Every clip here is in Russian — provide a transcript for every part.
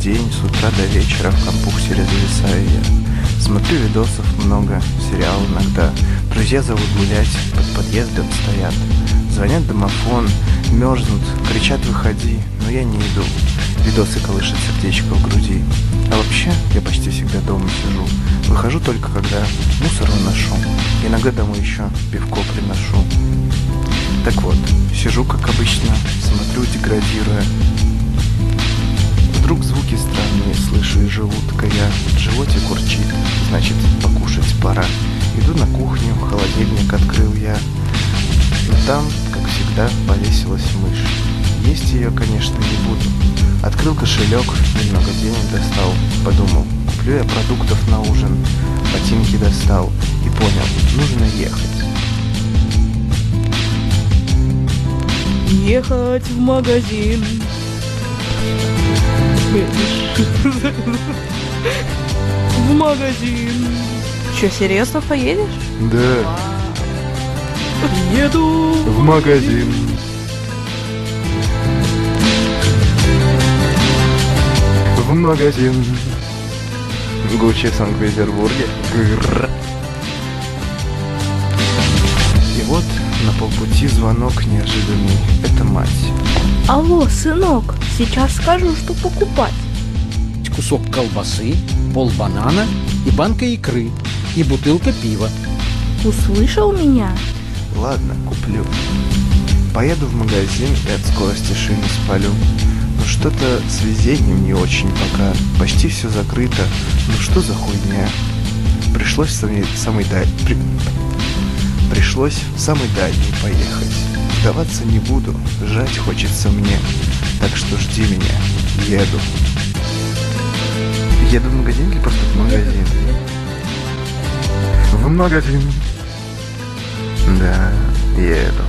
день, с утра до вечера в компьютере зависаю я. Смотрю видосов много, сериал иногда. Друзья зовут гулять, под подъездом стоят. Звонят в домофон, мерзнут, кричат «выходи», но я не иду. Видосы колышет сердечко в груди. А вообще, я почти всегда дома сижу. Выхожу только когда мусор выношу. Иногда домой еще пивко приношу. Так вот, сижу как обычно, смотрю, деградируя. Вдруг звуки странные слышу из желудка я. В животе курчит, значит, покушать пора. Иду на кухню, холодильник открыл я. Но там, как всегда, повесилась мышь. Есть ее, конечно, не буду. Открыл кошелек, немного денег достал. Подумал, куплю я продуктов на ужин. Ботинки достал и понял, нужно ехать. Ехать в магазин. В магазин. Че, серьезно поедешь? Да, Еду в магазин. В магазин. Гуччи в Санкт-Петербурге. И вот на полпути звонок неожиданный. Это мать. Алло, сынок, сейчас скажу, что покупать. Кусок колбасы, полбанана и банка икры, и бутылка пива. Услышал меня? Ладно, куплю. Поеду в магазин и от скорости шины спалю. Но что-то с везением не очень пока. Почти все закрыто. Ну что за хуйня? Пришлось в самый дальний поехать. Сдаваться не буду, жать хочется мне. Так что жди меня, еду. Еду в магазин или просто в магазин? В магазин. Да, еду.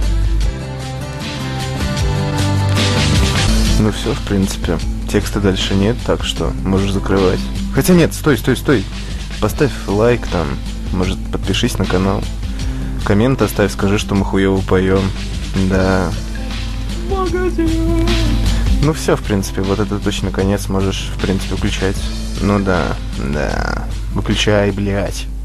Ну все, в принципе. Текста дальше нет, так что можешь закрывать. Хотя нет, стой. Поставь лайк там. Может, подпишись на канал. Коммент оставь, скажи, что мы хуёво поем. Да. Магазин. Ну все, в принципе, вот это точно конец. Можешь, в принципе, включать. Ну да. Выключай, блять.